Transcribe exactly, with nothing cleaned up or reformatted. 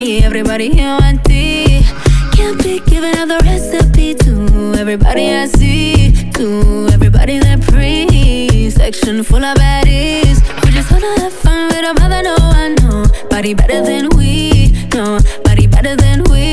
Everybody here want tea. Can't be giving out the recipe to everybody I see. To everybody that pre section full of baddies. We just wanna have fun with our mother, no one know. Body better than we, no. Body better than we.